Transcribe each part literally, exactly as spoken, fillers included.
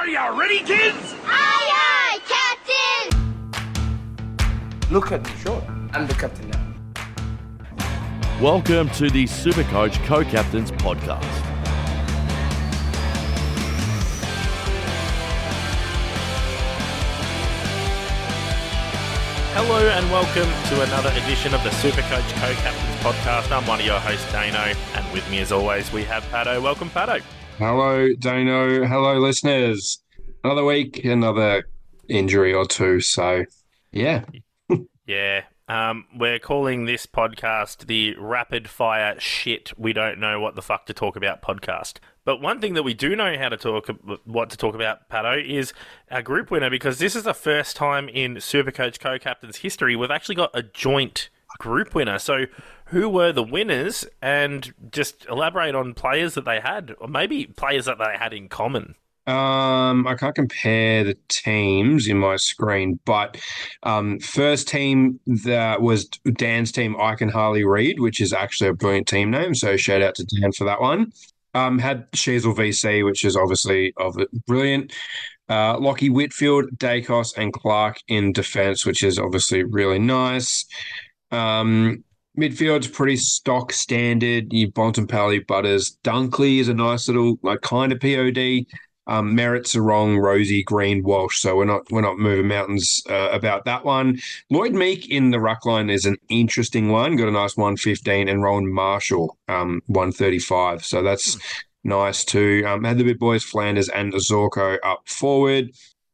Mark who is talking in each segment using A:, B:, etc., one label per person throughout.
A: Are you ready, kids?
B: Aye, aye, Captain!
C: Look at me, sure. I'm the captain now.
D: Welcome to the Supercoach Co-Captains Podcast.
E: Hello and welcome to another edition of the Supercoach Co-Captains Podcast. I'm one of your hosts, Dano, and with me as always we have Pato. Welcome, Pato.
F: Hello, Dano. Hello, listeners. Another week, another injury or two. So, yeah.
E: Yeah. Um, we're calling this podcast the Rapid Fire Shit We Don't Know What the Fuck to Talk About podcast. But one thing that we do know how to talk, what to talk about, Pato, is our group winner, because this is the first time in Supercoach Co-Captains history we've actually got a joint group winner. So who were the winners, and just elaborate on players that they had, or maybe players that they had in common.
F: Um, I can't compare the teams in my screen, but um, first team that was Dan's team, I Can Harley Reid, which is actually a brilliant team name. So shout out to Dan for that one. Um, had Sheasel V C, which is obviously of it, brilliant. Uh, Lockie Whitfield, Dacos, and Clark in defence, which is obviously really nice. Um, midfield's pretty stock standard. You Bontempelli, Butters, Dunkley is a nice little like kind of P O D. Um, Merritt's a wrong, Rosie, Green, Walsh. So we're not we're not moving mountains uh, about that one. Lloyd Meek in the ruck line is an interesting one. Got a nice one fifteen, and Rowan Marshall um one thirty-five. So that's nice too. Um, had the big boys Flanders and Zorko up forward.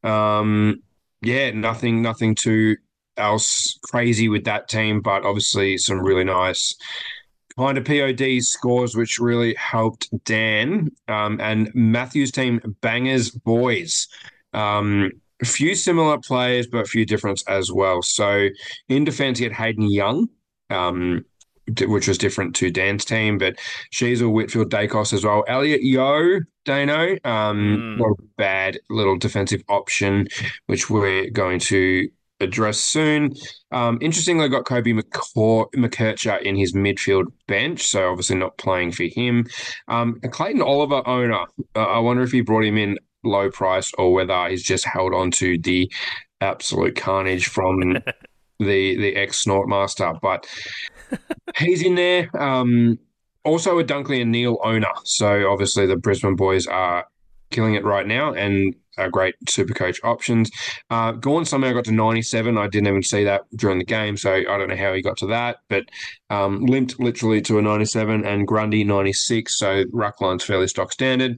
F: Um, yeah, nothing nothing too else crazy with that team, but obviously some really nice kind of P O D scores, which really helped Dan. Um, and Matthew's team, Bangers Boys. Um, a few similar players, but a few difference as well. So in defense, he had Hayden Young, um, which was different to Dan's team, but Sheasel, Whitfield, Dacos as well. Elliot Yo, Dano, um, mm. not a bad little defensive option, which we're going to address soon. Um, interestingly, I got Kobe McCaw- McKercher in his midfield bench, so obviously not playing for him. Um, Clayton Oliver owner, uh, I wonder if he brought him in low price or whether he's just held on to the absolute carnage from the the ex-Snort Master, but he's in there. Um, also a Dunkley and Neil owner, so obviously the Brisbane boys are killing it right now and are great Supercoach options. Uh, Gawn somehow got to ninety-seven. I didn't even see that during the game, so I don't know how he got to that, but um, limped literally to a ninety-seven, and Grundy ninety-six, so Ruckline's fairly stock standard.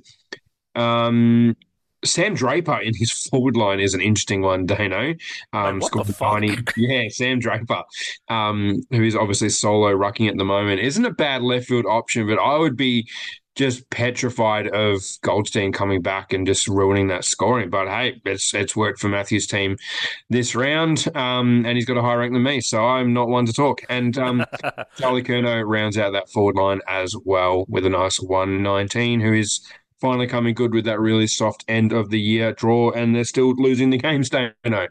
F: Um, Sam Draper in his forward line is an interesting one, Dano. Um,
E: Wait, what the fuck?
F: tiny, yeah, Sam Draper, um, who is obviously solo rucking at the moment. Isn't a bad left field option, but I would be just petrified of Goldstein coming back and just ruining that scoring. But hey, it's it's worked for Matthew's team this round, um, and he's got a higher rank than me, so I'm not one to talk. And um, Charlie Curnow rounds out that forward line as well with a nice one nineteen, who is finally coming good with that really soft end of the year draw, and they're still losing the games, don't know.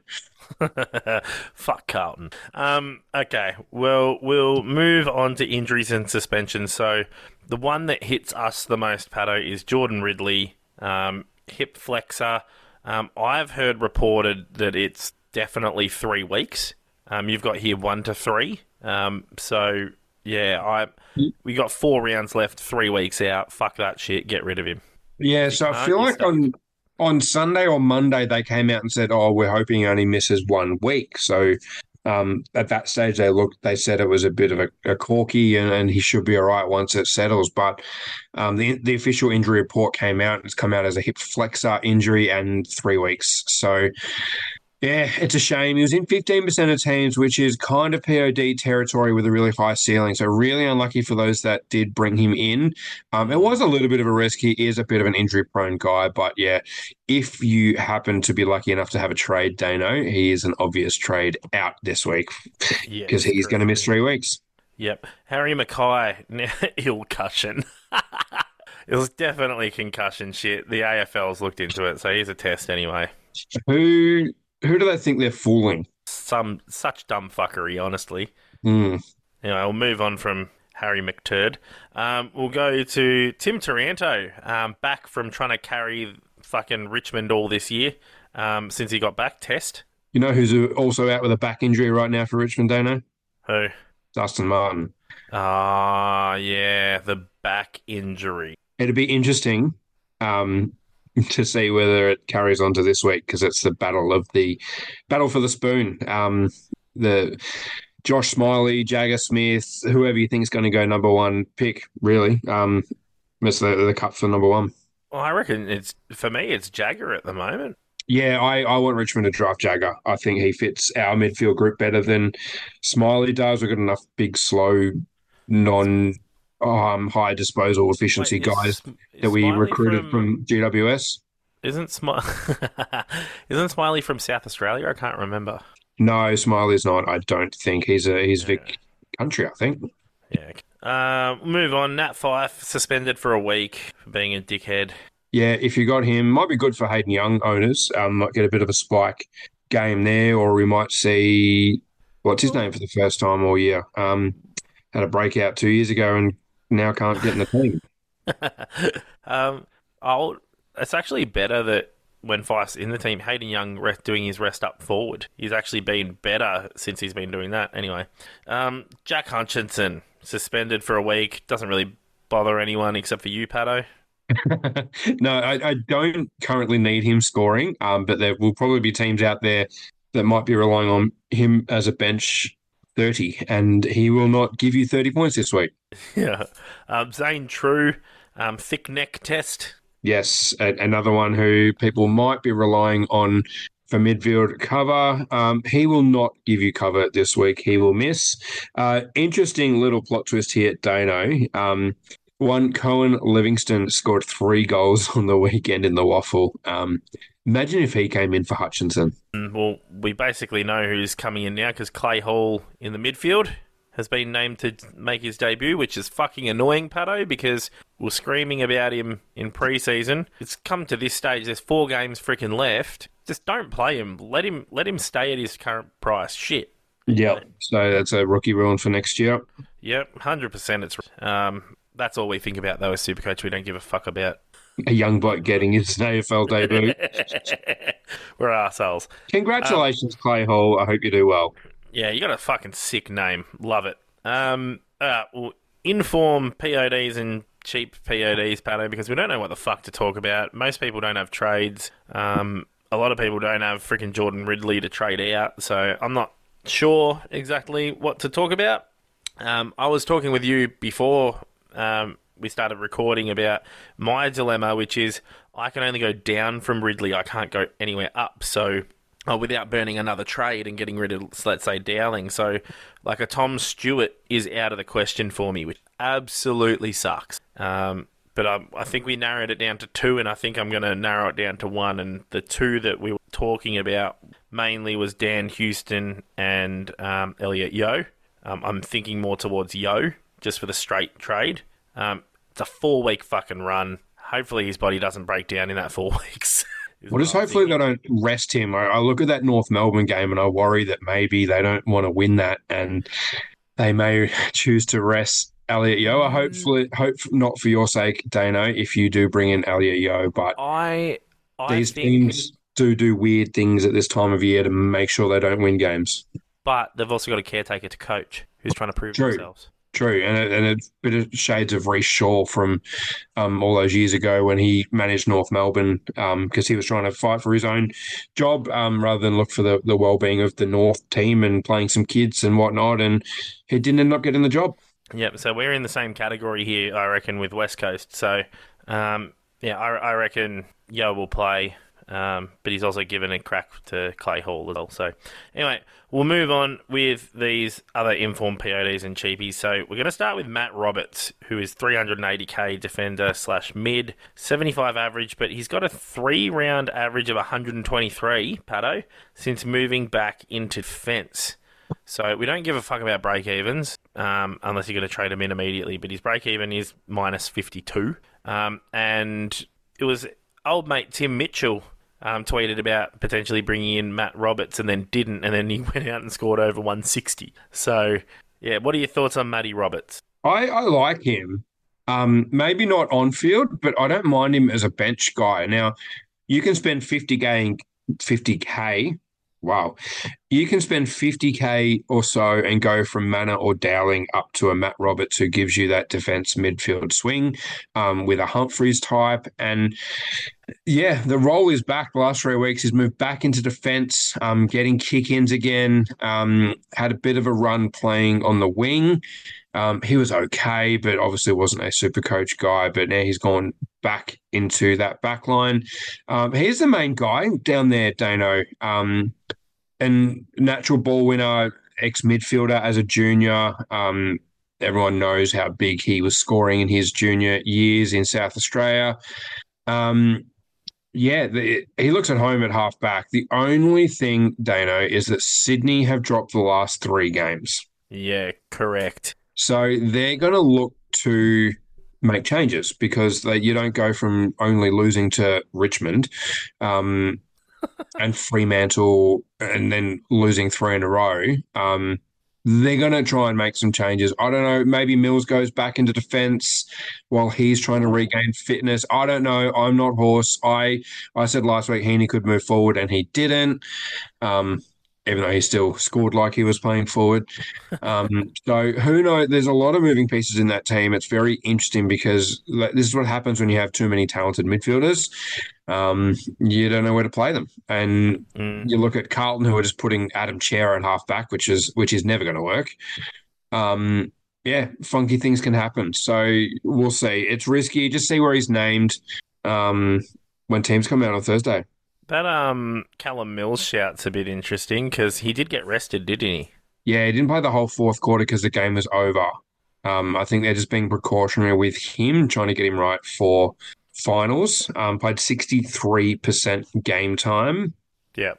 E: Fuck Carlton. Um, okay, well, we'll move on to injuries and suspensions. So the one that hits us the most, Pato, is Jordan Ridley, um, hip flexor. Um, I've heard reported that it's definitely three weeks. Um, you've got here one to three. Um, so, yeah, I we got four rounds left, three weeks out. Fuck that shit. Get rid of him.
F: Yeah, so I feel like on on Sunday or Monday they came out and said, "Oh, we're hoping he only misses one week." So um, at that stage, they looked, they said it was a bit of a, a corky, and, and he should be all right once it settles. But um, the the official injury report came out. It's come out as a hip flexor injury and three weeks. So. Yeah, it's a shame. He was in fifteen percent of teams, which is kind of P O D territory with a really high ceiling. So really unlucky for those that did bring him in. Um, it was a little bit of a risk. He is a bit of an injury-prone guy. But yeah, if you happen to be lucky enough to have a trade, Dano, he is an obvious trade out this week because yeah, he's going to miss three weeks.
E: Yep. Harry Mackay, ill cushion. It was definitely concussion shit. The A F L's looked into it, so here's a test anyway.
F: Who... Who do they think they're fooling?
E: Some such dumb fuckery, honestly.
F: Mm.
E: Anyway, we'll move on from Harry McTurd. Um, we'll go to Tim Taranto, um, back from trying to carry fucking Richmond all this year um, since he got back. Test.
F: You know who's also out with a back injury right now for Richmond, Dano?
E: Who?
F: Dustin Martin.
E: Ah, yeah, the back injury.
F: It'd be interesting um, to see whether it carries on to this week because it's the battle of the battle for the spoon. Um, the Josh Smiley, Jagger Smith, whoever you think is going to go number one pick, really. Um, it's the, the cup for number one.
E: Well, I reckon it's for me. It's Jagger at the moment.
F: Yeah, I, I want Richmond to draft Jagger. I think he fits our midfield group better than Smiley does. We've got enough big, slow, non um, high disposal efficiency
E: Wait, is-
F: guys
E: is
F: that we
E: Smiley
F: recruited
E: from-
F: from, G W S.
E: Isn't Smi- Isn't Smiley from South Australia? I can't remember.
F: No, Smiley's not. I don't think he's a he's Vic country. I think.
E: Yeah. Uh, move on. Nat Fife suspended for a week for being a dickhead.
F: Yeah, if you got him, might be good for Hayden Young owners. Um, might get a bit of a spike game there, or we might see what's his name for the first time all year. Um, had a breakout two years ago and now can't get in the team.
E: um, I'll, it's actually better that when Fife's in the team, Hayden Young re- doing his rest up forward. He's actually been better since he's been doing that. Anyway, um, Jack Hutchinson suspended for a week. Doesn't really bother anyone except for you, Pato.
F: No, I, I don't currently need him scoring, um, but there will probably be teams out there that might be relying on him as a bench thirty, and he will not give you thirty points this week.
E: Yeah. Um, Zane True, um, thick neck test.
F: Yes, a- another one who people might be relying on for midfield cover. Um, he will not give you cover this week. He will miss. Uh, interesting little plot twist here, Dano. Um, one, Cohen Livingston scored three goals on the weekend in the Waffle. Um, imagine if he came in for Hutchinson.
E: Well, we basically know who's coming in now because Clay Hall in the midfield has been named to make his debut, which is fucking annoying, Pato, because we're screaming about him in pre-season. It's come to this stage. There's four games freaking left. Just don't play him. Let him let him stay at his current price. Shit.
F: Yep. So that's a rookie ruin for next year.
E: Yep, one hundred percent it's... Um, that's all we think about, though, as Supercoach. We don't give a fuck about...
F: A young bloke getting his A F L debut.
E: We're arseholes.
F: Congratulations, Clay Hall. I hope you do well.
E: Yeah, you got a fucking sick name. Love it. Um, uh, well, inform P O Ds and cheap P O Ds, Pato, because we don't know what the fuck to talk about. Most people don't have trades. Um, a lot of people don't have freaking Jordan Ridley to trade out, so I'm not sure exactly what to talk about. Um, I was talking with you before um, we started recording about my dilemma, which is I can only go down from Ridley. I can't go anywhere up, so... Oh, without burning another trade and getting rid of, let's say, Dowling. So, like, a Tom Stewart is out of the question for me, which absolutely sucks. Um, but I, I think we narrowed it down to two, and I think I'm going to narrow it down to one. And the two that we were talking about mainly was Dan Houston and um, Elliot Yeo. Um, I'm thinking more towards Yeo, just for the straight trade. Um, it's a four-week fucking run. Hopefully his body doesn't break down in that four weeks.
F: Well, just hopefully they don't rest him. I, I look at that North Melbourne game and I worry that maybe they don't want to win that and they may choose to rest Elliot Yeo. I hopefully hope not for your sake, Dano, if you do bring in Elliot Yeo, but
E: I, I
F: these
E: think,
F: teams do do weird things at this time of year to make sure they don't win games.
E: But they've also got a caretaker to coach who's trying to prove
F: True.
E: themselves.
F: True, and a, and a bit of shades of Reece Shaw from um, all those years ago when he managed North Melbourne because um, he was trying to fight for his own job um, rather than look for the, the well-being of the North team and playing some kids and whatnot, and he didn't end up getting the job.
E: Yep, so we're in the same category here, I reckon, with West Coast. So, um, yeah, I, I reckon Yo will play, um, but he's also given a crack to Clay Hall as well. So, anyway, we'll move on with these other informed P O Ds and cheapies. So we're going to start with Matt Roberts, who is three hundred eighty k defender slash mid, seventy-five average, but he's got a three-round average of one hundred twenty-three, Pato, since moving back into defence. So we don't give a fuck about break-evens um, unless you're going to trade him in immediately, but his break-even is minus fifty-two. Um, and it was old mate Tim Mitchell Um, tweeted about potentially bringing in Matt Roberts and then didn't, and then he went out and scored over one sixty. So, yeah, what are your thoughts on Matty Roberts?
F: I, I like him. Um, maybe not on field, but I don't mind him as a bench guy. Now, you can spend fifty K, fifty K. Wow. You can spend fifty K or so and go from Manor or Dowling up to a Matt Roberts who gives you that defense midfield swing um, with a Humphreys type. And yeah, the role is back the last three weeks. He's moved back into defense, um, getting kick-ins again, um, had a bit of a run playing on the wing. Um, he was okay, but obviously wasn't a super coach guy. But now he's gone back into that back line. Um, he's the main guy down there, Dano. Um, and natural ball winner, ex-midfielder as a junior. Um, everyone knows how big he was scoring in his junior years in South Australia. Um, yeah, the, he looks at home at half-back. The only thing, Dano, is that Sydney have dropped the last three games.
E: Yeah, correct.
F: So they're going to look to make changes because they, you don't go from only losing to Richmond um, and Fremantle and then losing three in a row. Um, they're going to try and make some changes. I don't know. Maybe Mills goes back into defence while he's trying to regain fitness. I don't know. I'm not horse. I I said last week Heaney could move forward and he didn't. Um, even though he still scored like he was playing forward. Um, so who knows? There's a lot of moving pieces in that team. It's very interesting because this is what happens when you have too many talented midfielders. Um, you don't know where to play them. And mm. you look at Carlton, who are just putting Adam Chair at half back, which is which is never going to work. Um, yeah, funky things can happen. So we'll see. It's risky. Just see where he's named um, when teams come out on Thursday.
E: That um Callum Mills shout's a bit interesting because he did get rested, didn't he?
F: Yeah, he didn't play the whole fourth quarter because the game was over. Um, I think they're just being precautionary with him, trying to get him right for finals. Um, played sixty-three percent game time.
E: Yeah.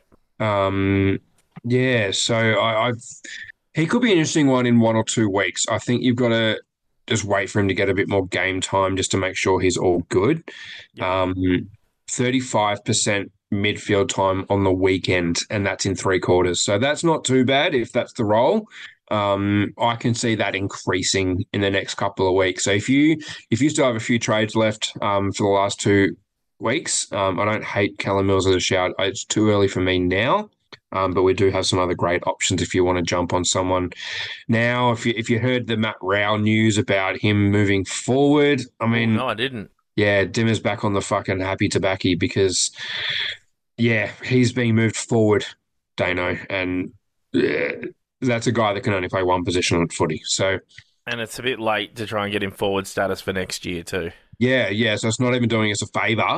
F: Um, yeah, so I, I've he could be an interesting one in one or two weeks. I think you've got to just wait for him to get a bit more game time just to make sure he's all good. Yep. Um, thirty-five percent midfield time on the weekend, and that's in three quarters. So that's not too bad if that's the role. Um, I can see that increasing in the next couple of weeks. So if you if you still have a few trades left um, for the last two weeks, um, I don't hate Callum Mills as a shout. It's too early for me now, um, but we do have some other great options if you want to jump on someone now. If you if you heard the Matt Rowell news about him moving forward, I mean,
E: oh, no, I didn't.
F: Yeah, Dimmer's back on the fucking happy tobacco because, yeah, he's being moved forward, Dano, and uh, that's a guy that can only play one position on footy. So,
E: and it's a bit late to try and get him forward status for next year too.
F: Yeah, yeah. So it's not even doing us a favour.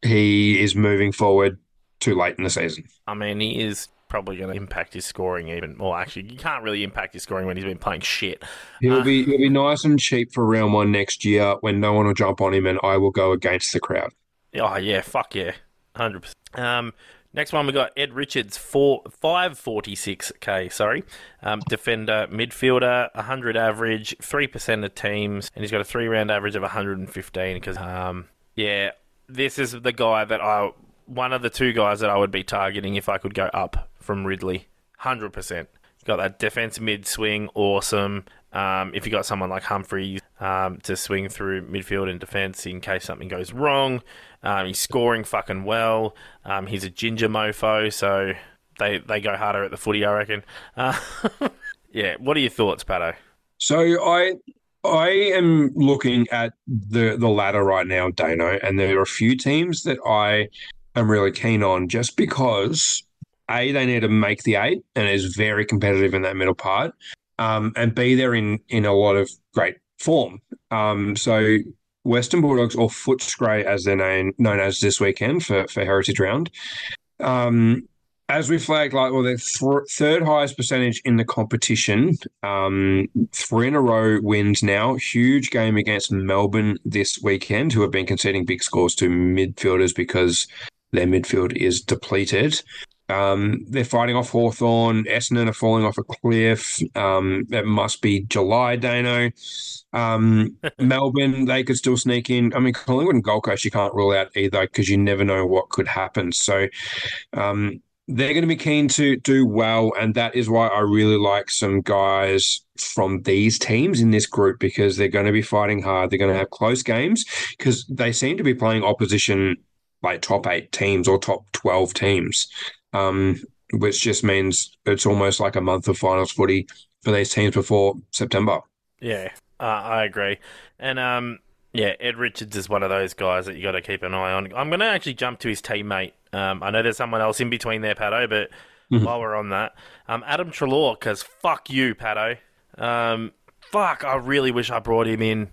F: He is moving forward too late in the season.
E: I mean, he is probably going to impact his scoring even more. Actually, you can't really impact his scoring when he's been playing shit.
F: He'll
E: uh,
F: be he'll be nice and cheap for round one next year when no one will jump on him, and I will go against the crowd.
E: Oh yeah, fuck yeah, hundred percent. Um, next one we got Ed Richards, four five forty six k. Sorry, um, defender, midfielder, a hundred average, three percent of teams, and he's got a three round average of one hundred and fifteen. Because um, yeah, this is the guy that I. One of the two guys that I would be targeting if I could go up from Ridley. one hundred percent. Got that defense mid swing, awesome. Um, if you got someone like Humphreys um, to swing through midfield and defense in case something goes wrong. Um, he's scoring fucking well. Um, he's a ginger mofo, so they, they go harder at the footy, I reckon. Uh, yeah, what are your thoughts, Pato?
F: So I... I am looking at the, the ladder right now, Dano, and there are a few teams that I am really keen on just because, A, they need to make the eight, and it is very competitive in that middle part, um, and B, they're in, in a lot of great form. Um, so Western Bulldogs, or Footscray as they're known, known as this weekend for, for Heritage Round, um, as we flagged, like, well, they're th- third highest percentage in the competition, um, three in a row wins now. Huge game against Melbourne this weekend, who have been conceding big scores to midfielders because their midfield is depleted. Um, they're fighting off Hawthorn. Essendon are falling off a cliff. Um, it must be July, Dano. Um, Melbourne, they could still sneak in. I mean, Collingwood and Gold Coast, you can't rule out either because you never know what could happen. So, um, they're going to be keen to do well, and that is why I really like some guys from these teams in this group because they're going to be fighting hard. They're going to have close games because they seem to be playing opposition like top eight teams or top twelve teams, um, which just means it's almost like a month of finals footy for these teams before September.
E: Yeah, uh, I agree. And um, yeah, Ed Richards is one of those guys that you got to keep an eye on. I'm going to actually jump to his teammate. Um, I know there's someone else in between there, Pato, but mm-hmm. while we're on that, um, Adam Treloar, because fuck you, Pato. Um, fuck, I really wish I brought him in.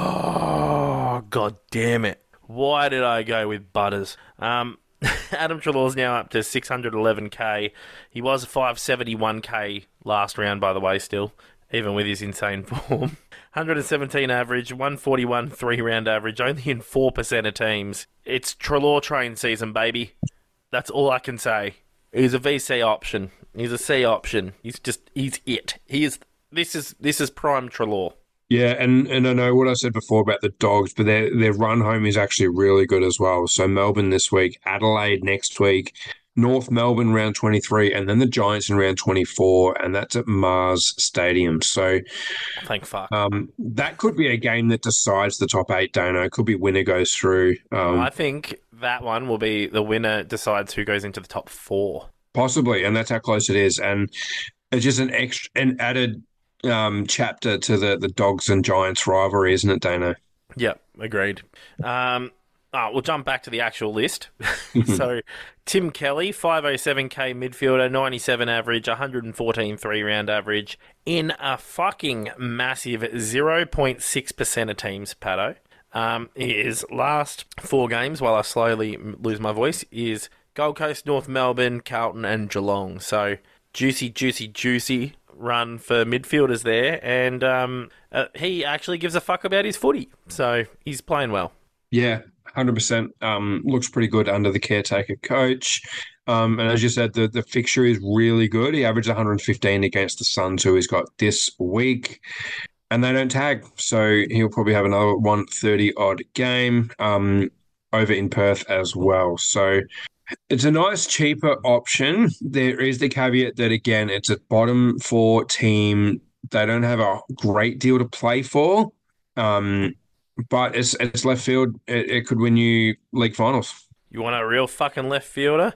E: Oh, god damn it. Why did I go with Butters? Um, Adam Treloar's now up to six hundred eleven k. He was five seventy-one k last round, by the way, still, even with his insane form. one hundred seventeen average, one forty-one three-round average, only in four percent of teams. It's Treloar train season, baby. That's all I can say. He's a V C option. He's a C option. He's just, he's it. He is, this is, this is prime Treloar.
F: Yeah, and, and I know what I said before about the Dogs, but their their run home is actually really good as well. So Melbourne this week, Adelaide next week, North Melbourne round twenty-three, and then the Giants in round twenty-four, and that's at Mars Stadium. So
E: thank fuck.
F: Um, that could be a game that decides the top eight, Dano. It could be winner goes through. Um,
E: I think that one will be the winner decides who goes into the top four.
F: Possibly, and that's how close it is. And it's just an extra, an added um, chapter to the, the Dogs and Giants rivalry, isn't it, Dano?
E: Yep, agreed. Um, oh, we'll jump back to the actual list. So, Tim Kelly, five oh seven k midfielder, ninety-seven average, one fourteen three-round average, in a fucking massive zero point six percent of teams, Pato. Um, his last four games, while I slowly lose my voice, is Gold Coast, North Melbourne, Carlton and Geelong. So, juicy, juicy, juicy run for midfielders there, and um, uh, he actually gives a fuck about his footy, so he's playing well.
F: Yeah, one hundred percent. Um, looks pretty good under the caretaker coach. Um, and as you said, the, the fixture is really good. He averaged one hundred fifteen against the Suns, who he's got this week, and they don't tag, so he'll probably have another one thirty-odd game um, over in Perth as well. So it's a nice, cheaper option. There is the caveat that, again, it's a bottom four team. They don't have a great deal to play for, um, but it's it's left field. It, it could win you league finals.
E: You want a real fucking left fielder?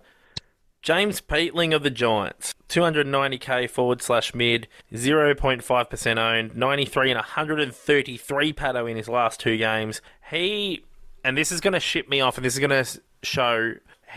E: James Peatling of the Giants, two ninety k forward slash mid, zero point five percent owned, ninety-three and one hundred thirty-three Pato in his last two games. He, and this is going to ship me off, and this is going to show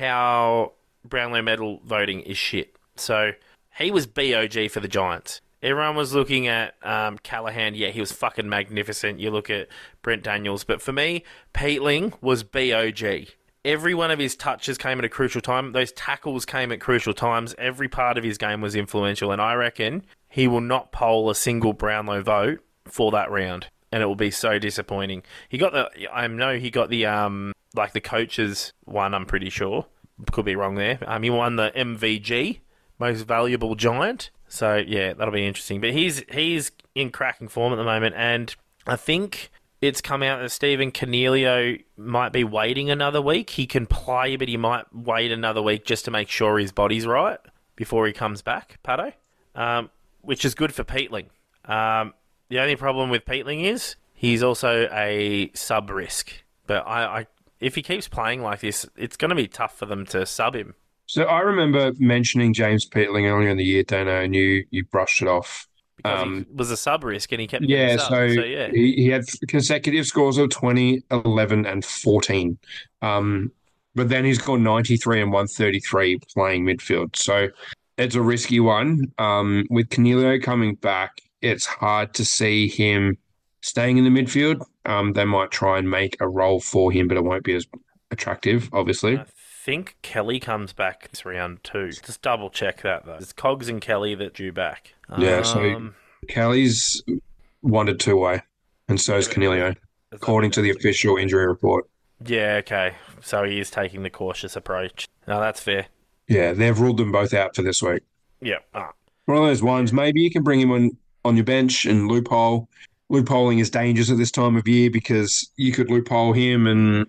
E: how Brownlow medal voting is shit. So he was B O G for the Giants. Everyone was looking at um, Callahan. Yeah, he was fucking magnificent. You look at Brent Daniels. But for me, Peatling was B O G. Every one of his touches came at a crucial time. Those tackles came at crucial times. Every part of his game was influential. And I reckon he will not poll a single Brownlow vote for that round. And it will be so disappointing. He got the, I know he got the, um, like the coaches one, I'm pretty sure. Could be wrong there. Um, he won the M V G, Most Valuable Giant. So, yeah, that'll be interesting. But he's he's in cracking form at the moment. And I think it's come out that Stephen Cornelio might be waiting another week. He can play, but he might wait another week just to make sure his body's right before he comes back, Pato. Um, which is good for Peatling. Um, the only problem with Peatling is he's also a sub-risk. But I, I if he keeps playing like this, it's going to be tough for them to sub him.
F: So I remember mentioning James Peatling earlier in the year, Dano, and you, you brushed it off.
E: Because
F: um,
E: he was a sub-risk and he kept
F: yeah,
E: getting
F: so,
E: subs. So yeah,
F: he, he had consecutive scores of twenty, eleven, and fourteen. Um, but then he's got ninety-three and one thirty-three playing midfield. So it's a risky one. Um, with Cornelio coming back, it's hard to see him staying in the midfield. Um, they might try and make a role for him, but it won't be as attractive, obviously.
E: I think Kelly comes back this round too. Just double check that though. It's Cogs and Kelly that due back.
F: Yeah,
E: um,
F: so Kelly's one to two way, and so is Cornelio, according to the official injury report.
E: Yeah, okay. So he is taking the cautious approach. No, that's fair.
F: Yeah, they've ruled them both out for this week.
E: Yeah. Ah.
F: One of those ones, maybe you can bring him on, on your bench and loophole. Loopholing is dangerous at this time of year because you could loophole him and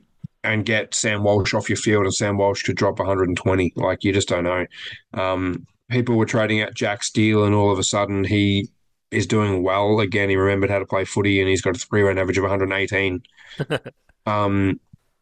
F: and get Sam Walsh off your field, and Sam Walsh could drop one hundred twenty. Like, you just don't know. Um, people were trading out Jack Steele, and all of a sudden he is doing well again. He remembered how to play footy, and he's got a three-run average of one hundred eighteen. um,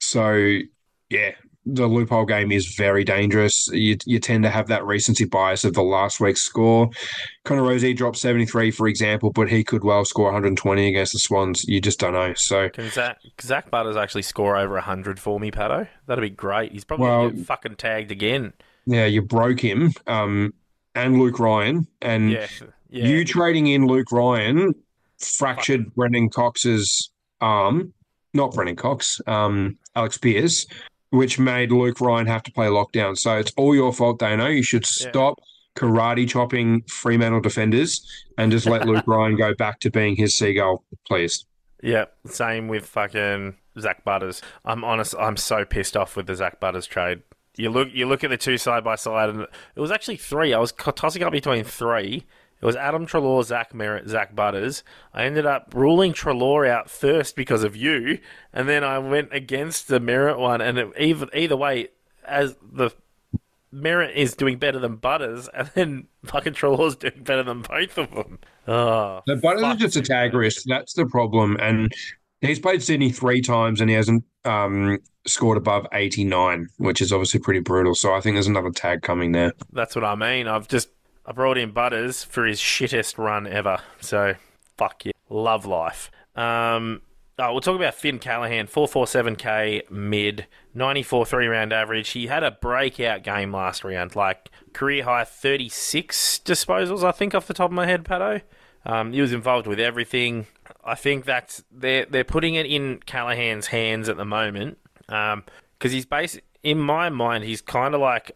F: so yeah, the loophole game is very dangerous. You you tend to have that recency bias of the last week's score. Connor Rozee dropped seventy-three, for example, but he could well score one hundred twenty against the Swans. You just don't know. So
E: Can Zach, Zach Butters actually score over one hundred for me, Pato? That'd be great. He's probably
F: Well-
E: going to get fucking tagged again.
F: yeah, you broke him, um, and Luke Ryan, and
E: Yeah. yeah.
F: you trading in Luke Ryan fractured Brendan Cox's arm, not Brendan Cox, um, Alex Pearce, which made Luke Ryan have to play lockdown. So it's all your fault, Dano. You should stop karate chopping Fremantle defenders and just let Luke Ryan go back to being his seagull, please.
E: Yeah, same with fucking Zach Butters. I'm honest, I'm so pissed off with the Zach Butters trade. You look you look at the two side by side, and it was actually three. I was tossing up between three. It was Adam Treloar, Zach Merritt, Zach Butters. I ended up ruling Treloar out first because of you, and then I went against the Merritt one. And it, either either way, as the Merritt is doing better than Butters, and then fucking Treloar's doing better than both of them. Oh,
F: The Butters
E: fuck.
F: is just a tag risk. That's the problem. And he's played Sydney three times and he hasn't um, scored above eighty-nine, which is obviously pretty brutal. So I think there's another tag coming there.
E: That's what I mean. I've just I brought in Butters for his shittest run ever. So fuck yeah, love life. Um, oh, we'll talk about Finn Callahan, four forty-seven K mid, ninety-four three round average. He had a breakout game last round, like career high thirty-six disposals, I think, off the top of my head, Pato. Um, he was involved with everything. I think that's they're they're putting it in Callahan's hands at the moment, because um, he's basic. In my mind, he's kind of like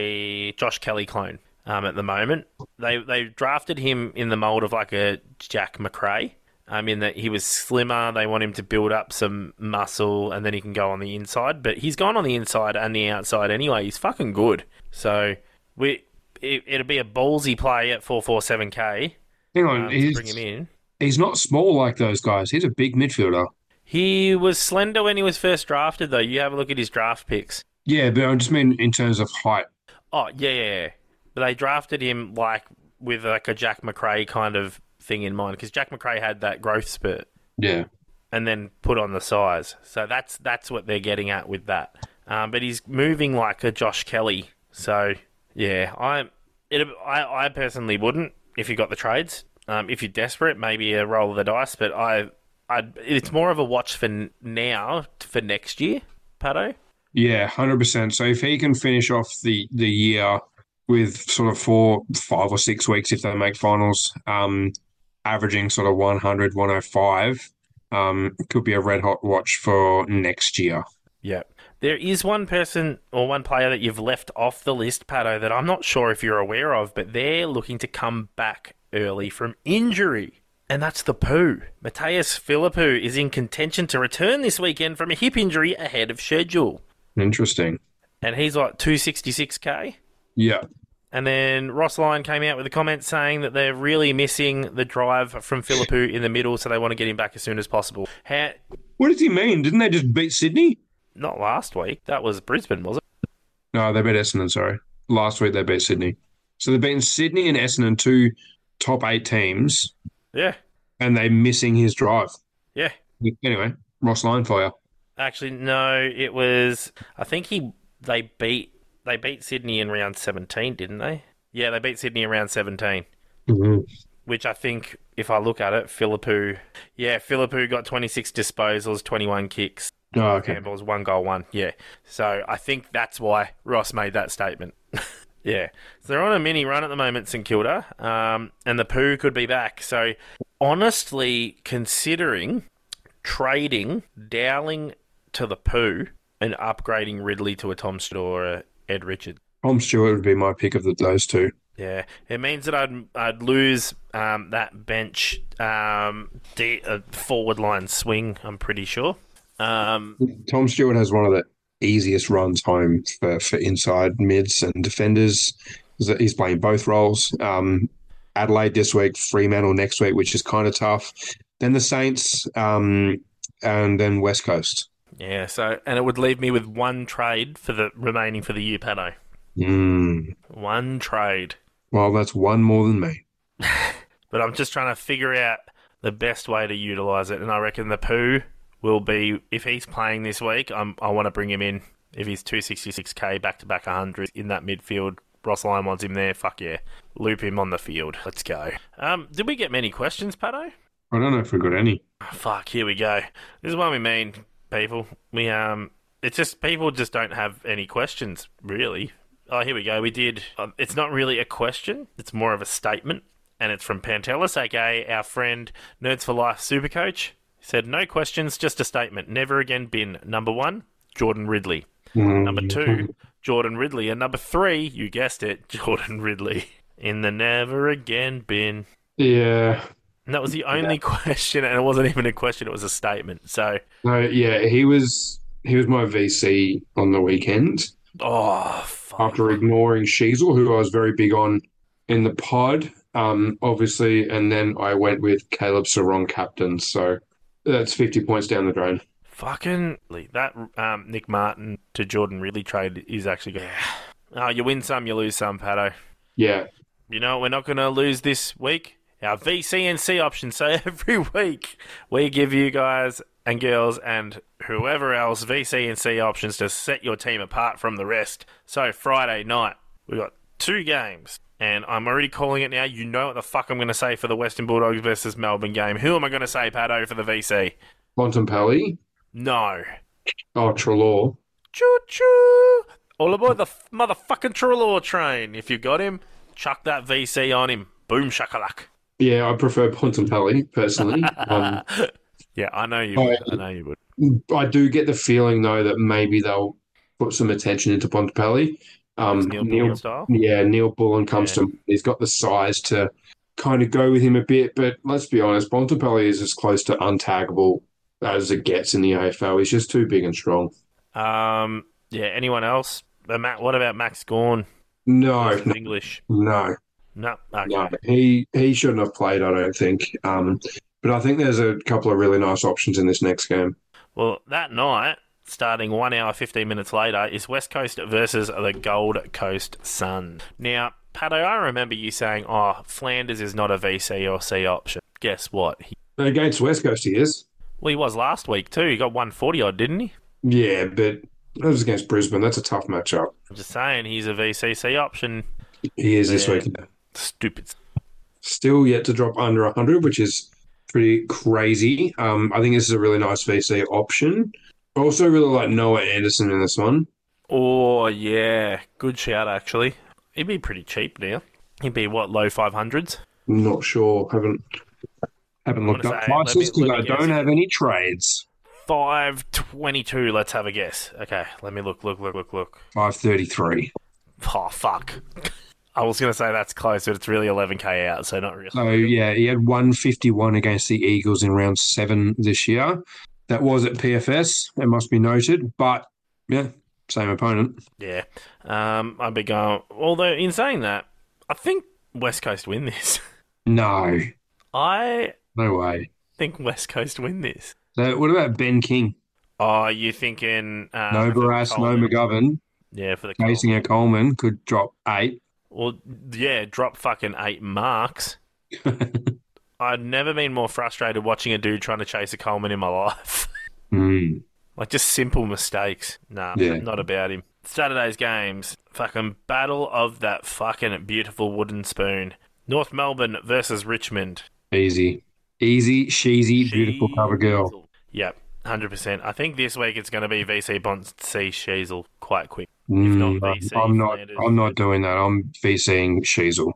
E: a Josh Kelly clone. Um, at the moment, they they drafted him in the mold of like a Jack McRae. Um, in that he was slimmer. They want him to build up some muscle, and then he can go on the inside. But he's gone on the inside and the outside anyway. He's fucking good. So we it, it'll be a ballsy play at four forty-seven K.
F: Hang on,
E: Um, to
F: he's,
E: bring him in.
F: he's not small like those guys. He's a big midfielder.
E: He was slender when he was first drafted, though. You have a look at his draft picks.
F: Yeah, but I just mean in terms of height.
E: Oh, yeah, yeah, yeah. But they drafted him like with like a Jack McRae kind of thing in mind, because Jack McRae had that growth spurt
F: Yeah.
E: and then put on the size. So that's that's what they're getting at with that. Um, but he's moving like a Josh Kelly. So yeah, I it I, I personally wouldn't if you got the trades. Um, if you're desperate, maybe a roll of the dice. But I I it's more of a watch for n- now for next year, Pato.
F: Yeah, one hundred percent. So if he can finish off the, the year with sort of four, five or six weeks if they make finals, um, averaging sort of one hundred, one oh five, um, could be a red hot watch for next year.
E: Yeah. There is one person or one player that you've left off the list, Pato, that I'm not sure if you're aware of, but they're looking to come back early from injury. And that's the Poo. Mateus Philippou is in contention to return this weekend from a hip injury ahead of schedule.
F: Interesting.
E: And he's like two sixty-six K.
F: Yeah.
E: And then Ross Lyon came out with a comment saying that they're really missing the drive from Philippou in the middle, so they want to get him back as soon as possible. How,
F: What does he mean? Didn't they just beat Sydney?
E: not last week. That was Brisbane, was it?
F: No, they beat Essendon, sorry. Last week they beat Sydney. So they've beaten Sydney and Essendon, two top eight teams,
E: Yeah.
F: and they're missing his drive.
E: Yeah.
F: Anyway, Ross Lyon for you.
E: Actually, no, it was. I think he they beat they beat Sydney in round seventeen, didn't they? Yeah, they beat Sydney in round seventeen.
F: Mm-hmm.
E: Which I think, if I look at it, Philippou, yeah, Philippou got twenty-six disposals, twenty-one kicks,
F: Oh, okay.
E: handballs, one goal, one. Yeah, so I think that's why Ross made that statement. Yeah, so they're on a mini run at the moment, St Kilda, um, and the Poo could be back. So honestly, considering trading Dowling to the Poo and upgrading Ridley to a Tom Stewart or a Ed Richard.
F: Tom Stewart would be my pick of the, those two.
E: Yeah, it means that I'd I'd lose um, that bench um, de- uh, forward line swing. I'm pretty sure. Um,
F: Tom Stewart has one of the easiest runs home for, for inside mids and defenders. He's playing both roles. Um, Adelaide this week, Fremantle next week, which is kind of tough. Then the Saints, um, and then West Coast.
E: Yeah, so, and it would leave me with one trade for the remaining for the year, Paddo.
F: Mm.
E: One trade.
F: Well, that's one more than me.
E: But I'm just trying to figure out the best way to utilise it, and I reckon the poo will be, if he's playing this week, I'm, I want to bring him in. If he's two sixty-six k, back-to-back one hundred in that midfield, Ross Lyon wants him there, fuck yeah. Loop him on the field. Let's go. Um, did we get many questions, Paddo?
F: I don't know if we got any.
E: Oh, fuck, here we go. This is what we mean, people. We um, It's just, people just don't have any questions, really. Oh, here we go. We did, um, it's not really a question, it's more of a statement. And it's from Pantelis, aka our friend Nerds for Life Supercoach. He said, no questions, just a statement. Never again bin. Number one, Jordan Ridley.
F: Mm.
E: Number two, Jordan Ridley. And number three, you guessed it, Jordan Ridley. In the never again bin.
F: Yeah.
E: And that was the only yeah. question, and it wasn't even a question, it was a statement. So,
F: no, yeah, he was he was my V C on the weekend.
E: Oh, fuck.
F: After ignoring Sheasel, who I was very big on in the pod. Um, obviously, and then I went with Caleb Sarong captain, so that's fifty points down the drain.
E: Fucking that um, Nick Martin to Jordan Ridley trade is actually good. Oh, you win some, you lose some, Paddo.
F: Yeah.
E: You know what we're not going to lose this week? Our V C and C option. So every week we give you guys and girls and whoever else V C and C options to set your team apart from the rest. So Friday night, we've got two games. And I'm already calling it now. You know what the fuck I'm going to say for the Western Bulldogs versus Melbourne game. Who am I going to say, Paddo, for the V C?
F: Bontempelli?
E: No.
F: Oh, Treloar.
E: Choo-choo! All aboard the f- motherfucking Treloar train. If you got him, chuck that V C on him. Boom shakalak.
F: Yeah, I prefer Bontempelli, personally. um,
E: yeah, I know you
F: I,
E: would. I know you would.
F: I do get the feeling, though, that maybe they'll put some attention into Bontempelli. Um,
E: Neil,
F: Neil
E: style?
F: Yeah, Neil Bullen comes
E: yeah.
F: to he's got the size to kind of go with him a bit, but let's be honest, Bontempelli is as close to untaggable as it gets in the A F L. He's just too big and strong.
E: Um, yeah, anyone else? Uh, Matt, what about Max Gawn?
F: No, no
E: English.
F: No,
E: no, okay.
F: no. He he shouldn't have played, I don't think. Um, but I think there's a couple of really nice options in this next game.
E: Well, that night, starting one hour, fifteen minutes later, is West Coast versus the Gold Coast Sun. Now, Paddo, I remember you saying, oh, Flanders is not a V C or C option. Guess what? He...
F: Against West Coast, he is.
E: Well, he was last week too. He got one forty odd, didn't he?
F: Yeah, but that was against Brisbane. That's a tough matchup.
E: I'm just saying, he's a V C C option.
F: He is
E: yeah.
F: this week.
E: Stupid.
F: Still yet to drop under one hundred, which is pretty crazy. Um, I think this is a really nice V C option. I also really like Noah Anderson in this one.
E: Oh, yeah. Good shout, actually. He'd be pretty cheap now. He'd be, what, low five hundreds?
F: Not sure. Haven't haven't looked up prices because I don't have any trades.
E: five twenty-two, let's have a guess. Okay, let me look, look, look, look, look.
F: five thirty-three.
E: Oh, fuck. I was going to say that's close, but it's really eleven k out, so not really.
F: So, yeah, he had one fifty-one against the Eagles in round seven this year. That was at P F S, it must be noted, but, yeah, same opponent.
E: Yeah. Um, I'd be going... Although, in saying that, I think West Coast win this.
F: No.
E: I...
F: No way.
E: think West Coast win this.
F: So, what about Ben King?
E: Oh, you thinking... Uh,
F: no Barras, no McGovern.
E: Yeah, for the
F: Chasing a Coleman could drop eight.
E: Well, yeah, drop fucking eight marks. I've never been more frustrated watching a dude trying to chase a Coleman in my life.
F: Mm.
E: Like, just simple mistakes. Nah,
F: yeah.
E: not about him. Saturday's games. Fucking battle of that fucking beautiful wooden spoon. North Melbourne versus Richmond.
F: Easy. Easy, sheezy, beautiful cover girl.
E: Yep, one hundred percent. I think this week it's going to be V C Bont C Sheasel quite quick.
F: Mm,
E: if not V C,
F: I'm not.
E: Flanders.
F: I'm not doing that. I'm VCing Sheasel.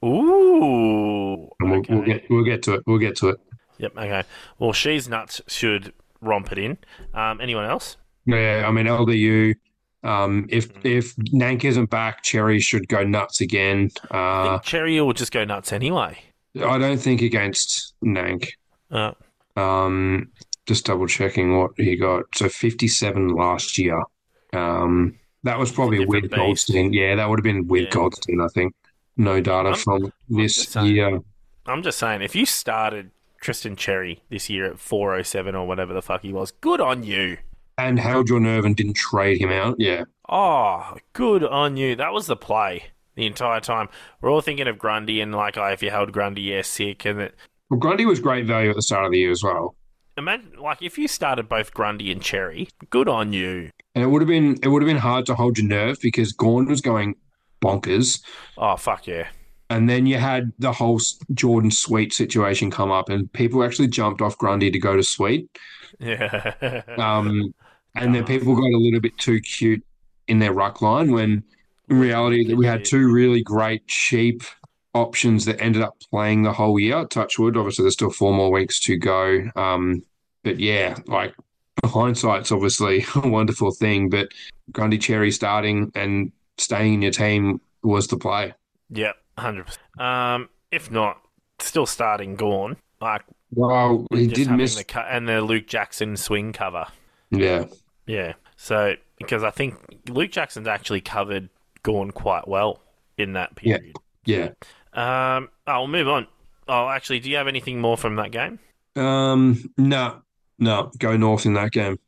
E: Ooh.
F: And we'll,
E: okay.
F: we'll get. We'll get to it. We'll get to it.
E: Yep. Okay. Well, She's Nuts should romp it in. Um, anyone else?
F: Yeah. I mean, L D U. Um, if mm. if Nank isn't back, Cherry should go nuts again. Uh,
E: I think Cherry will just go nuts anyway.
F: I don't think against Nank.
E: Uh,
F: um, just double checking what he got. So fifty-seven last year. Um, that was probably with Goldstein. Yeah, that would have been with yeah. Goldstein, I think. No data
E: I'm,
F: from this
E: saying,
F: year.
E: I'm just saying, if you started Tristan Cherry this year at four oh seven or whatever the fuck he was, good on you.
F: And held your nerve and didn't trade him out. Yeah.
E: Oh, good on you. That was the play the entire time. We're all thinking of Grundy and like, oh, if you held Grundy, yeah, sick. And it,
F: Well, Grundy was great value at the start of the year as well.
E: imagine, like, if you started both Grundy and Cherry, good on you.
F: And it would have been it would have been hard to hold your nerve because Gorn was going bonkers.
E: Oh, fuck yeah.
F: And then you had the whole Jordan Sweet situation come up, and people actually jumped off Grundy to go to Sweet.
E: Yeah.
F: Um, and then people got a little bit too cute in their ruck line when in reality that we had two really great cheap options that ended up playing the whole year. Touchwood, obviously there's still four more weeks to go. Um, but yeah, like hindsight's obviously a wonderful thing, but Grundy Cherry starting and staying in your team was the play.
E: Yep, one hundred percent. Um, if not, still starting Gorn. Like,
F: Well, he
E: just
F: did
E: having
F: miss.
E: the cu- and the Luke Jackson swing cover.
F: Yeah.
E: Yeah. So, because I think Luke Jackson's actually covered Gorn quite well in that
F: Yeah.
E: period.
F: Yeah.
E: Um, I'll move on. Oh, actually, do you have anything more from that game?
F: Um, no, no, go north in that game.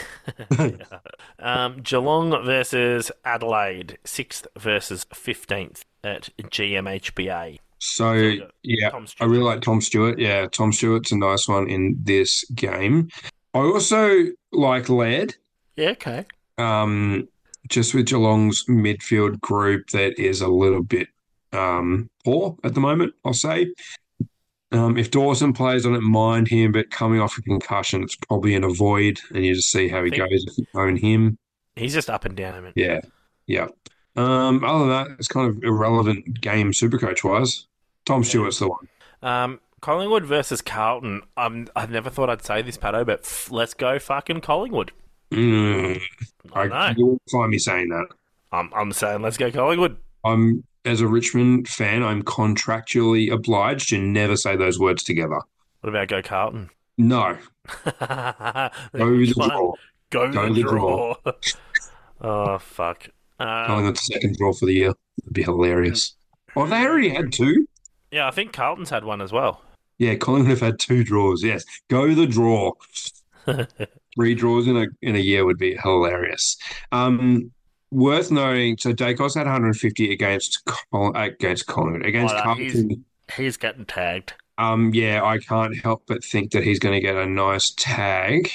E: Um, Geelong versus Adelaide, sixth versus fifteenth at G M H B A.
F: So, yeah,
E: Tom
F: I
E: Stewart.
F: really like Tom Stewart. Yeah, Tom Stewart's a nice one in this game. I also like Laird,
E: Yeah, okay.
F: um, just with Geelong's midfield group that is a little bit um, poor at the moment, I'll say. Um, if Dawson plays, I don't mind him, but coming off a concussion, it's probably an avoid, and you just see how he
E: Think-
F: goes if you own him.
E: He's just up and down. Man.
F: Yeah, yeah. Um, other than that, it's kind of irrelevant game Supercoach wise. Tom Stewart's the one.
E: Um, Collingwood versus Carlton. Um, I've never thought I'd say this, Pato, but f- let's go fucking Collingwood.
F: Mm,
E: I know.
F: I, you won't find me saying that.
E: I'm, I'm saying let's go Collingwood.
F: I'm as a Richmond fan, I'm contractually obliged to never say those words together.
E: What about go Carlton?
F: No,
E: Go
F: go the draw.
E: Go,
F: Go
E: the
F: the
E: draw. Oh, fuck. Um,
F: Collingwood's second draw for the year. It'd be hilarious. Oh, they already had two.
E: yeah, I think Carlton's had one as well.
F: Yeah, Collingwood have had two draws. Yes, go the draw. Three draws in a in a year would be hilarious. Um, worth noting. So Dacos had one hundred fifty against Col- against Collingwood against
E: Oh, no,
F: Carlton.
E: He's getting tagged.
F: Um, yeah, I can't help but think that he's going to get a nice tag.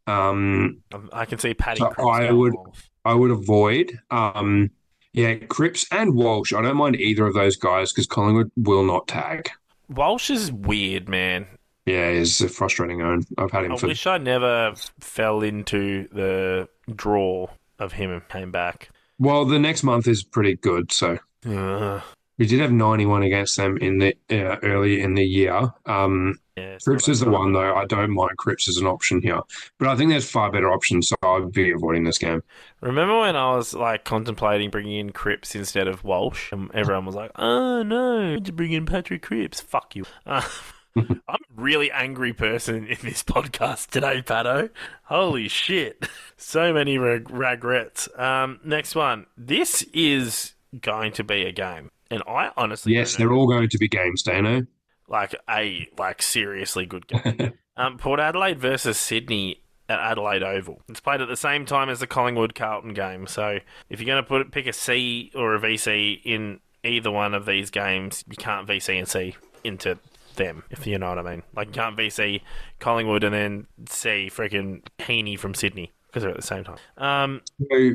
F: Um,
E: Um, I can see Paddy
F: So
E: Cripps
F: I
E: going
F: would-
E: off.
F: I would avoid. Um, yeah, Cripps and Walsh. I don't mind either of those guys because Collingwood will not tag.
E: Walsh is weird, man.
F: Yeah, he's a frustrating own. I've had him
E: I
F: for.
E: wish I never fell into the draw of him and came back.
F: Well, the next month is pretty good. So
E: Ugh.
F: we did have ninety-one against them in the uh, early in the year. Um,
E: Yeah, it's
F: Cripps
E: not
F: is the
E: that
F: one
E: bad.
F: though. I don't mind Cripps as an option here, but I think there's far better options. So I'd be avoiding this game.
E: Remember when I was like contemplating bringing in Cripps instead of Walsh, and everyone was like, "Oh no, to bring in Patrick Cripps? Fuck you." Uh, I'm a really angry person in this podcast today, Pato. Holy shit, so many reg- regrets. Um, next one. This is going to be a game, and I honestly
F: Yes,
E: don't know.
F: they're all going to be games, Dano.
E: like a like seriously good game. um, Port Adelaide versus Sydney at Adelaide Oval. It's played at the same time as the Collingwood Carlton game. So if you're going to put pick a C or a V C in either one of these games, you can't V C and C into them, if you know what I mean. Like you can't V C Collingwood and then C freaking Heaney from Sydney because they're at the same time. Um,
F: So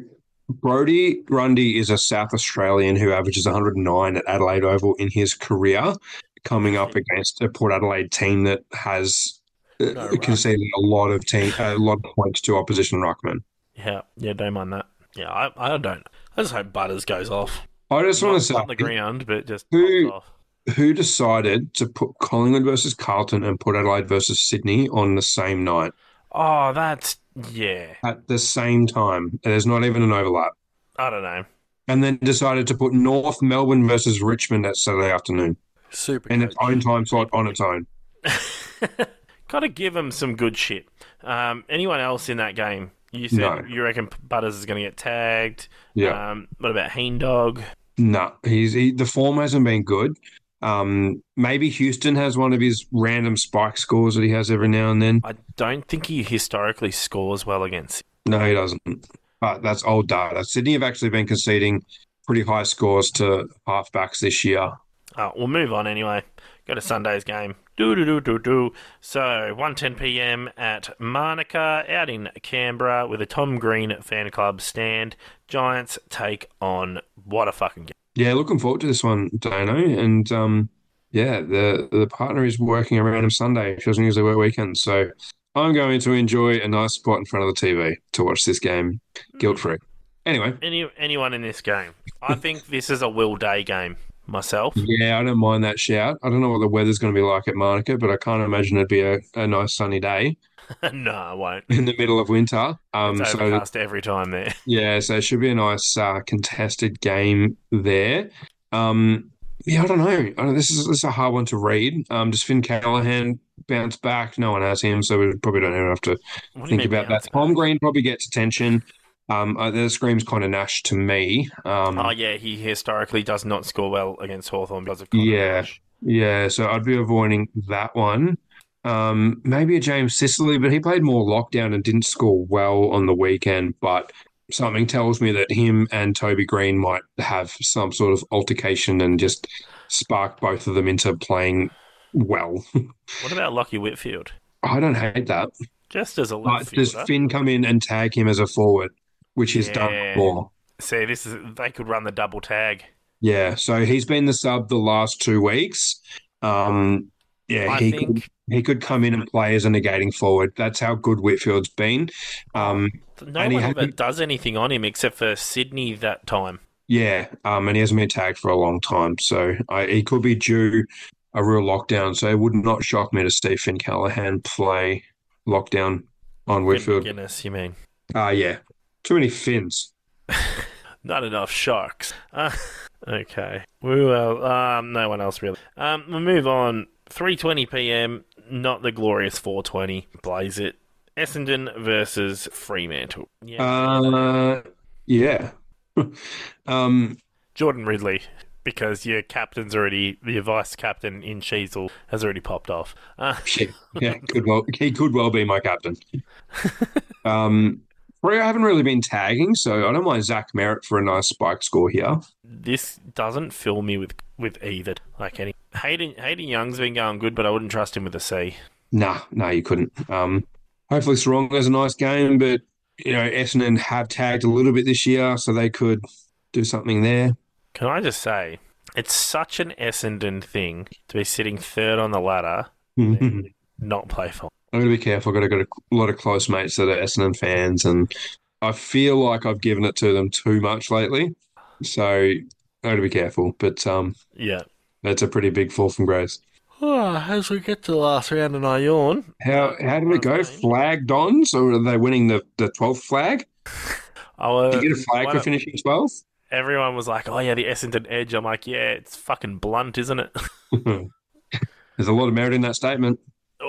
F: Brody Grundy is a South Australian who averages one hundred nine at Adelaide Oval in his career, coming up against a Port Adelaide team that has uh,
E: No, right.
F: conceded a lot of team, a lot of points to opposition ruckman.
E: yeah, yeah, don't mind that. Yeah, I, I don't. I just hope Butters goes off.
F: I just want
E: Not
F: to say,
E: on the ground, but just
F: Who-
E: pops off.
F: who decided to put Collingwood versus Carlton and Port Adelaide versus Sydney on the same night
E: Oh, that's yeah.
F: at the same time? There's not even an overlap.
E: I don't know.
F: And then decided to put North Melbourne versus Richmond at Saturday afternoon
E: Super.
F: in its own time slot on its own.
E: Got to give him some good shit. Um, anyone else in that game? You said
F: No.
E: you reckon Butters is going to get tagged.
F: Yeah.
E: Um, what about Heen Dog?
F: No, he's he, the form hasn't been good. Um, maybe Houston has one of his random spike scores that he has every now and then.
E: I don't think he historically scores well against.
F: No, he doesn't. But that's old data. Sydney have actually been conceding pretty high scores to halfbacks this year.
E: Oh, we'll move on anyway. Go to Sunday's game. Do do do do do. So one ten p m at Manuka out in Canberra with a Tom Green fan club stand. Giants take on what a fucking game.
F: Yeah, looking forward to this one, Dano. And um, yeah, the the partner is working around him Sunday. She doesn't usually work weekends, so I'm going to enjoy a nice spot in front of the T V to watch this game guilt free. Anyway,
E: Any anyone in this game? I think this is a Will Day game. Myself.
F: yeah, I don't mind that shout. I don't know what the weather's going to be like at Manuka, but I can't imagine it'd be a, a nice sunny day
E: No, I won't.
F: in the middle of winter. Um,
E: It's
F: so
E: overcast every time there.
F: yeah, so it should be a nice uh, contested game there. Um, yeah, I don't know. I don't, this is this is a hard one to read. Um, does Finn Callahan bounce back? No one has him, so we probably don't even have to
E: What do you
F: think
E: mean
F: about
E: bounce
F: that. Tom
E: back?
F: Green probably gets attention. Um, uh, that screams kind of Nash to me. Um,
E: Oh yeah, he historically does not score well against Hawthorn because of Connor
F: yeah,
E: Nash.
F: yeah. So I'd be avoiding that one. Um, maybe a James Sicily, but he played more lockdown and didn't score well on the weekend. But something tells me that him and Toby Green might have some sort of altercation and just spark both of them into playing well.
E: What about Lockie Whitfield?
F: I don't hate that.
E: Just as a
F: But
E: left
F: does
E: fielder.
F: Finn come in and tag him as a forward, which he's done
E: Yeah.
F: before?
E: See, this is they could run the double tag.
F: Yeah, so he's been the sub the last two weeks. Um, yeah,
E: I
F: he could
E: think
F: he could come in and play as a negating forward. That's how good Whitfield's been. Um,
E: no
F: and he
E: one ever
F: hasn't-
E: does anything on him except for Sydney that time.
F: yeah, um, and he hasn't been tagged for a long time, so I, he could be due a real lockdown. So it would not shock me to see Finn Callahan play lockdown on
E: Finn
F: Whitfield.
E: McGuinness, you mean?
F: Ah, yeah, too many Finns.
E: Not enough sharks. Uh, okay. Well, um, no one else really. Um, we'll move on. three twenty p m. Not the glorious four twenty. Blaze it. Essendon versus Fremantle. Yeah.
F: Uh, yeah. um,
E: Jordan Ridley, because your captain's already, your vice captain in Sheasel has already popped off. Uh,
F: yeah, yeah, could well he could well be my captain. Um, Freo haven't really been tagging, so I don't mind Zach Merritt for a nice spike score here.
E: this doesn't fill me with, with either. Like any Hayden Hayden Young's been going good, but I wouldn't trust him with a C.
F: Nah, no, you couldn't. Um, hopefully Sarong has a nice game, but you know Essendon have tagged a little bit this year, so they could do something there.
E: Can I just say, it's such an Essendon thing to be sitting third on the ladder,
F: I'm
E: not play for.
F: going to be careful. I've got, got a lot of close mates that are Essendon fans, and I feel like I've given it to them too much lately. So I've got to be careful. But um,
E: Yeah.
F: that's a pretty big fall from grace.
E: Oh, as we get to the last round and I yawn.
F: How how did it go? Flagged on? So are they winning the, the twelfth flag?
E: Oh, uh,
F: Did you get a flag
E: why
F: for
E: not-
F: finishing twelfth?
E: everyone was like, oh yeah, the Essendon edge. I'm like, yeah, it's fucking blunt, isn't it?
F: There's a lot of merit in that statement.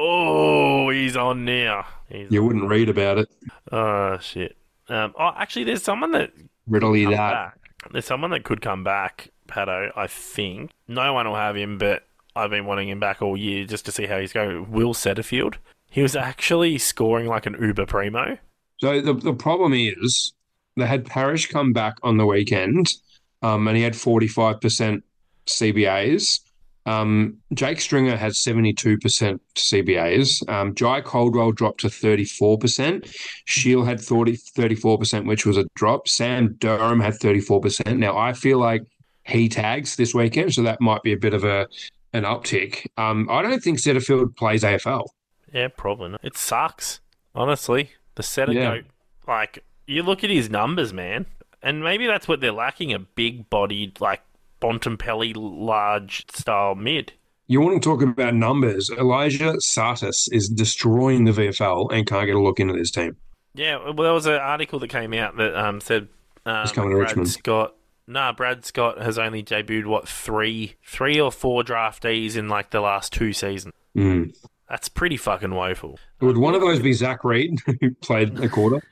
E: Oh, he's on now. He's
F: You wouldn't read about it.
E: Oh, shit. Um, oh, actually, there's someone that
F: Riddle you
E: come
F: that.
E: back. There's someone that could come back, Pato, I think. No one will have him, but I've been wanting him back all year just to see how he's going. Will Setterfield. He was actually scoring like an Uber Primo.
F: So the the problem is they had Parrish come back on the weekend, um, and he had forty-five percent C B As. Um, Jake Stringer had seventy-two percent C B As. Um, Jai Coldwell dropped to thirty-four percent. Shield had thirty, thirty-four percent, which was a drop. Sam Durham had thirty-four percent. Now, I feel like he tags this weekend, so that might be a bit of a an uptick. Um, I don't think Setterfield plays A F L.
E: Yeah, probably not. It sucks, honestly. The Setter
F: Yeah.
E: goat, like, you look at his numbers, man, and maybe that's what they're lacking, a big-bodied, like, Bontempelli large style mid.
F: You want to talk about numbers. Elijah Sartis is destroying the V F L and can't get a look into this team.
E: Yeah, well, there was an article that came out that um, said um,
F: He's coming to
E: Brad
F: Richmond.
E: Scott. Nah, Brad Scott has only debuted what three, three or four draftees in like the last two seasons.
F: Mm.
E: That's pretty fucking woeful.
F: Would one of those be Zach Reed, who played a quarter?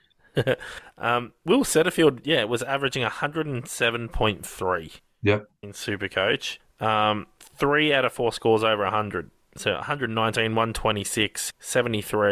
E: Um, Will Setterfield, yeah, was averaging one hundred seven point three
F: Yep.
E: in Supercoach. Um, three out of four scores over one hundred. So one nineteen, one twenty-six, seventy-three,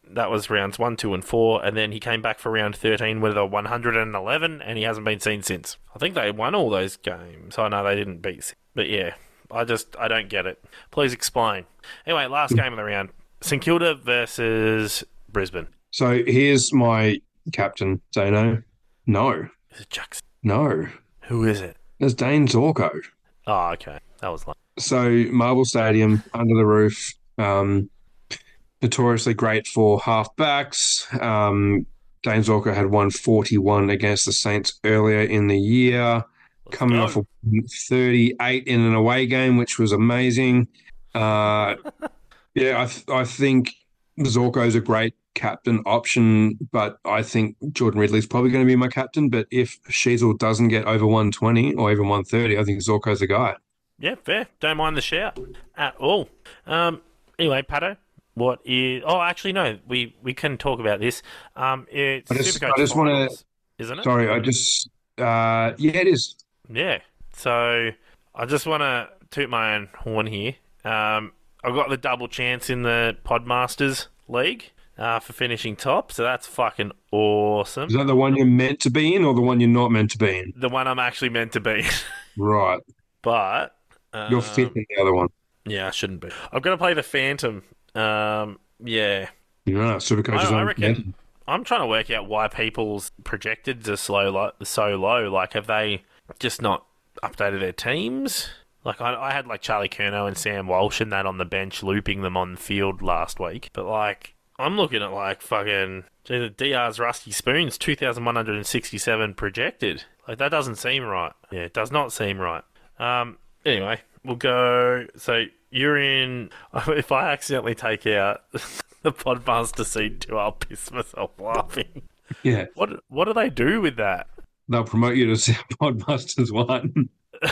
E: That was rounds one, two, and four, and then he came back for round thirteen with a one hundred eleven, and he hasn't been seen since. I think they won all those games. Oh, no, they didn't beat. But yeah, I just, I don't get it. Please explain. Anyway, last game of the round. St Kilda versus Brisbane.
F: So here's my captain, Dano. No.
E: Is it Jackson?
F: No.
E: Who is it?
F: There's Dane Zorko.
E: Oh, okay. That was like...
F: So Marble Stadium, under the roof, um, notoriously great for halfbacks. Um, Dane Zorko had one forty-one against the Saints earlier in the year,
E: Let's
F: coming
E: go.
F: off a thirty-eight in an away game, which was amazing. Uh, yeah, I th- I think Zorko's a great captain option, but I think Jordan Ridley's probably going to be my captain. But if Sheasel doesn't get over one twenty or even one thirty, I think Zorko's the guy.
E: Yeah, fair. Don't mind the shout at all. Um, anyway, Pato, what is... Oh, actually, no. We, we can talk about this. Um, it's
F: I just-
E: Supercoach
F: I just wanna-
E: Finals, isn't it?
F: Sorry, I just uh, yeah, it is.
E: Yeah. So I just want to toot my own horn here. Um, I got the double chance in the Podmasters League uh, for finishing top, so that's fucking awesome.
F: Is that the one you're meant to be in, or the one you're not meant to be in?
E: The one I'm actually meant to be.
F: Right,
E: But um,
F: you're fifth in the other one.
E: Yeah, I shouldn't be. I've got to play the Phantom. Um, yeah.
F: Yeah, Supercoach is
E: I, I
F: on.
E: reckon I'm trying to work out why people's projected are slow, like so low. Like, have they just not updated their teams? Like, I, I had like Charlie Curnow and Sam Walsh and that on the bench, looping them on the field last week. But like, I'm looking at like fucking gee, the D R's Rusty Spoons, two thousand one hundred sixty-seven projected. Like, that doesn't seem right. Yeah, it does not seem right. Um. Anyway, we'll go. So you're in. If I accidentally take out the Podmaster seed too, I'll piss myself laughing.
F: Yeah,
E: What What do they do with that?
F: they'll promote you to Podmasters one.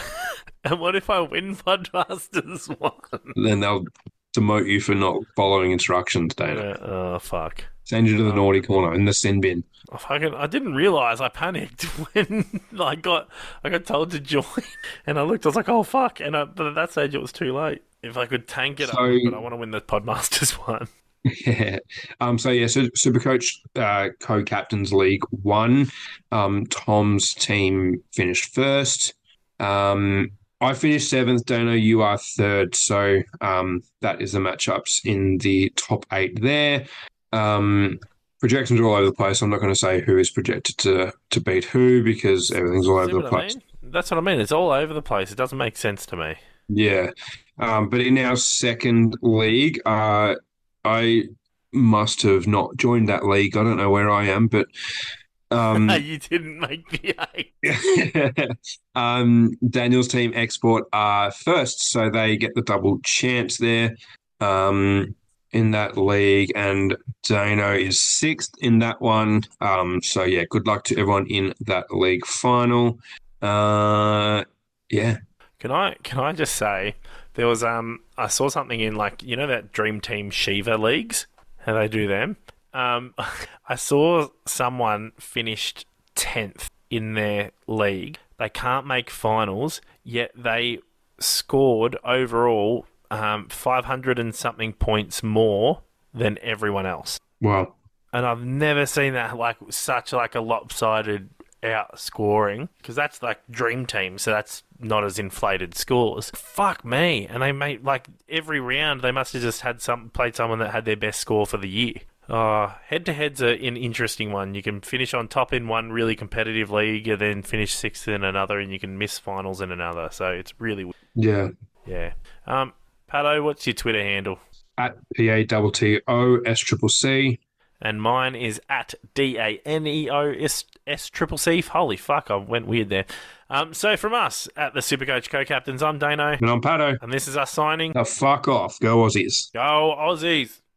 E: And what if I win Podmasters one?
F: Then they'll demote you for not following instructions, Dana.
E: Yeah, oh fuck!
F: Send you to the naughty corner in the sin bin.
E: I fucking I didn't realize I panicked when I got I got told to join, and I looked. I was like, oh fuck! And I, but at that stage, it was too late. If I could tank it,
F: So-
E: up, but I want to win the Podmasters one.
F: Yeah. Um. So yeah. So Supercoach uh, Co-Captains League One. Um. Tom's team finished first. Um. I finished seventh. Dano, you are third. So um. That is the matchups in the top eight there. Um. Projections are all over the place. I'm not going to say who is projected to to beat who because everything's all
E: See
F: over the
E: what I
F: place.
E: mean? That's what I mean. It's all over the place. It doesn't make sense to me.
F: Yeah. Um, but in our second league, uh, I must have not joined that league. I don't know where I am, but um,
E: You didn't make the eight.
F: um, Daniel's team Export are first, so they get the double chance there um, in that league, and Dano is sixth in that one. Um, so yeah, good luck to everyone in that league final. Uh, yeah.
E: Can I can I just say there was um I saw something in like you know that Dream Team Shiva leagues, how they do them. Um, I saw someone finished tenth in their league. They can't make finals, yet they scored overall um five hundred and something points more than everyone else.
F: Wow.
E: And I've never seen that like such like a lopsided outscoring because that's like dream team, so that's not as inflated scores. Fuck me! And they made like every round they must have just had some played someone that had their best score for the year. Uh, head to head's a, an interesting one. You can finish on top in one really competitive league, and then finish sixth in another, and you can miss finals in another. So it's really
F: Yeah.
E: yeah. Um, Pato, what's your Twitter handle?
F: At P A T T O S triple C.
E: And mine is at D A N E O S S triple C. Holy fuck, I went weird there. Um, so from us at the Supercoach Co-Captains, I'm Dano,
F: And I'm Pato.
E: and this is us signing.
F: Now fuck off. Go Aussies.
E: Go Aussies!